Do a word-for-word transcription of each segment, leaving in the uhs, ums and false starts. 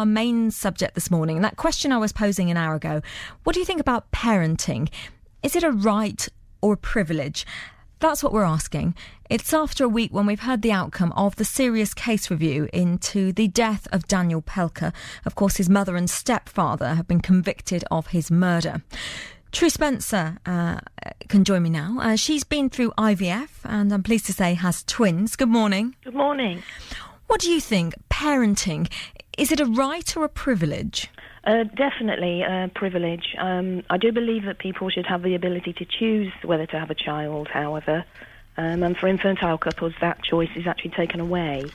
our main subject this morning. And that question I was posing an hour ago, what do you think about parenting? Is it a right or a privilege? That's what we're asking. It's after a week when we've heard the outcome of the serious case review into the death of Daniel Pelker. Of course, his mother and stepfather have been convicted of his murder. True Spencer uh, can join me now. Uh, she's been through I V F and I'm pleased to say has twins. Good morning. Good morning. What do you think? Parenting, is it a right or a privilege? Uh, definitely a privilege. Um, I do believe that people should have the ability to choose whether to have a child, however. Um, and for infantile couples, that choice is actually taken away.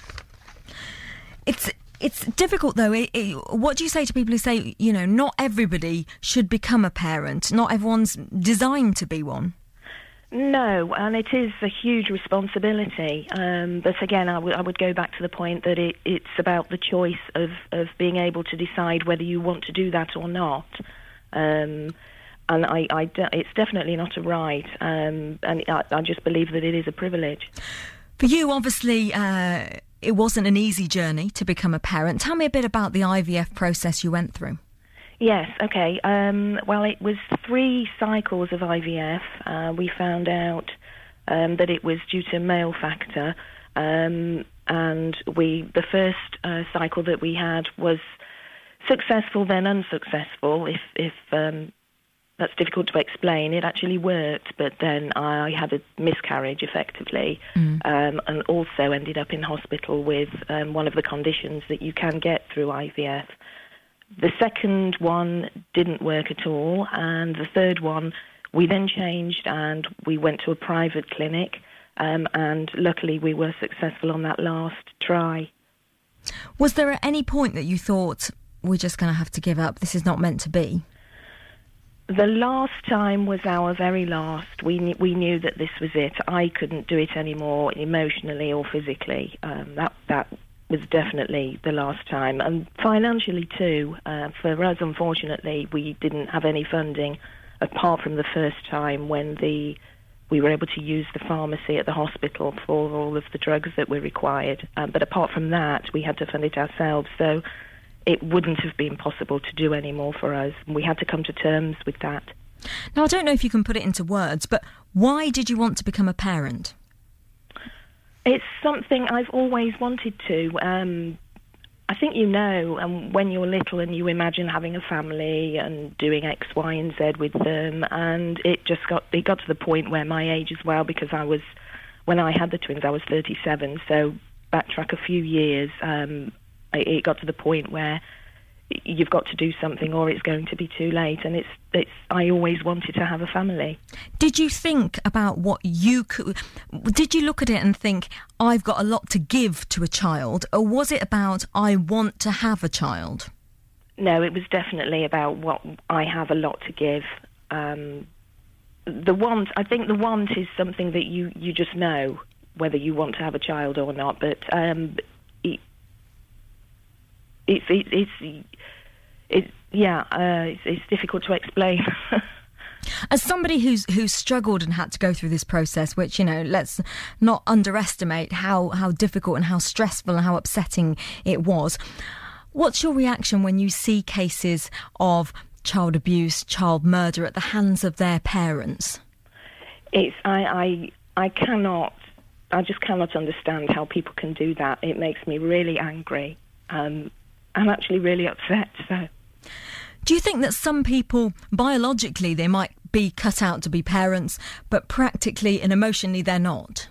It's it's difficult, though. It, it, what do you say to people who say, you know, not everybody should become a parent, not everyone's designed to be one? No, and it is a huge responsibility. Um, but again, I, w- I would go back to the point that it, it's about the choice of, of being able to decide whether you want to do that or not. Um, and I, I de- it's definitely not a right. Um, and I, I just believe that it is a privilege. For you, obviously, uh, it wasn't an easy journey to become a parent. Tell me a bit about the I V F process you went through. Yes, okay. Um, well, it was three cycles of I V F. Uh, we found out um, that it was due to male factor, um, and we the first uh, cycle that we had was successful, then unsuccessful. If if um, that's difficult to explain, it actually worked, but then I had a miscarriage, effectively, mm. um, and also ended up in hospital with um, one of the conditions that you can get through I V F. The second one didn't work at all, and the third one, we then changed and we went to a private clinic, um, and luckily we were successful on that last try. Was there at any point that you thought, we're just going to have to give up, this is not meant to be? The last time was our very last. We kn- we knew that this was it. I couldn't do it anymore emotionally or physically. Um, that that was definitely the last time. And financially too. Uh, for us, unfortunately, we didn't have any funding apart from the first time when the we were able to use the pharmacy at the hospital for all of the drugs that were required. Um, but apart from that, we had to fund it ourselves. So it wouldn't have been possible to do any more for us. We had to come to terms with that. Now, I don't know if you can put it into words, but why did you want to become a parent? It's something I've always wanted to. Um, I think you know, um, when you're little and you imagine having a family and doing X, Y, and Z with them, and it just got it got to the point where my age as well, because I was, when I had the twins, I was thirty-seven. So backtrack a few years, um, it, it got to the point where you've got to do something or it's going to be too late, and it's it's I always wanted to have a family. Did you think about what you could did you look at it and think, I've got a lot to give to a child, or was it about, I want to have a child? No, it was definitely about what I have a lot to give. Um, the want, I think the want is something that you, you just know whether you want to have a child or not, but um, it, It's, it, it's, it, yeah, uh, it's, it's difficult to explain. As somebody who's who's struggled and had to go through this process, which, you know, let's not underestimate how, how difficult and how stressful and how upsetting it was, what's your reaction when you see cases of child abuse, child murder at the hands of their parents? It's, I, I, I cannot, I just cannot understand how people can do that. It makes me really angry. Um, I'm actually really upset. So, do you think that some people, biologically, they might be cut out to be parents, but practically and emotionally they're not?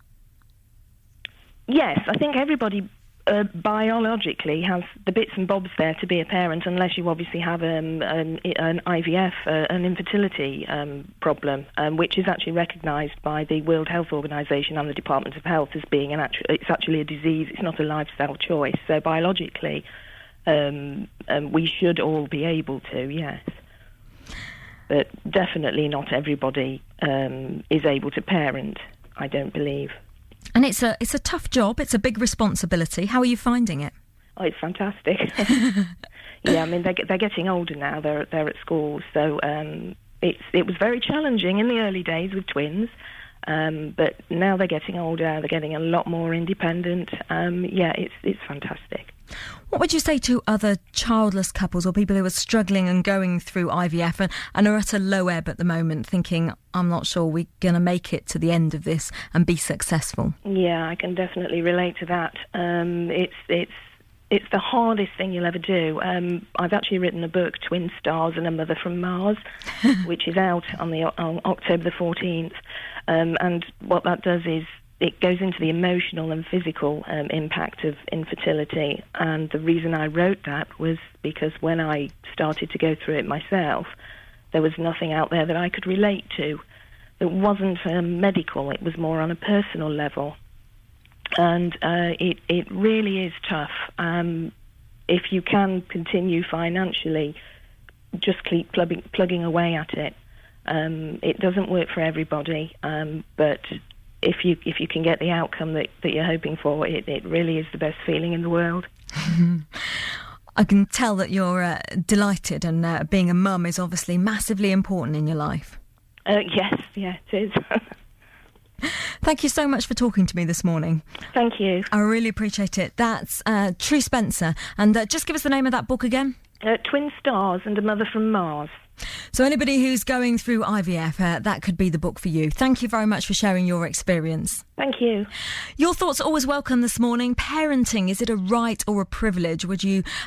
Yes, I think everybody uh, biologically has the bits and bobs there to be a parent, unless you obviously have um, an, an I V F, uh, an infertility um, problem, um, which is actually recognised by the World Health Organisation and the Department of Health as being an actual, it's actually a disease, it's not a lifestyle choice. So biologically, um, um, we should all be able to, yes. But definitely not everybody um, is able to parent, I don't believe. And it's a it's a tough job. It's a big responsibility. How are you finding it? Oh, it's fantastic. Yeah, I mean they're they're getting older now. They're they're at school, so um, it's it was very challenging in the early days with twins, um, but now they're getting older. They're getting a lot more independent. Um, yeah, it's it's fantastic. What would you say to other childless couples or people who are struggling and going through I V F and, and are at a low ebb at the moment, thinking, I'm not sure we're going to make it to the end of this and be successful? Yeah, I can definitely relate to that. Um, it's it's it's the hardest thing you'll ever do. Um, I've actually written a book, Twin Stars and a Mother from Mars, which is out on the on October the fourteenth. Um, and what that does is it goes into the emotional and physical um, impact of infertility. And the reason I wrote that was because when I started to go through it myself, there was nothing out there that I could relate to. It wasn't um, medical, it was more on a personal level. And uh, it, it really is tough. Um, if you can continue financially, just keep plugging, plugging away at it. Um, it doesn't work for everybody, um, but if you if you can get the outcome that, that you're hoping for, it, it really is the best feeling in the world. I can tell that you're uh, delighted, and uh, being a mum is obviously massively important in your life. Uh, yes, yeah, it is. Thank you so much for talking to me this morning. Thank you. I really appreciate it. That's uh, True Spencer. And uh, just give us the name of that book again. Uh, Twin Stars and a Mother from Mars. So anybody who's going through I V F, uh, that could be the book for you. Thank you very much for sharing your experience. Thank you. Your thoughts are always welcome this morning. Parenting, is it a right or a privilege? Would you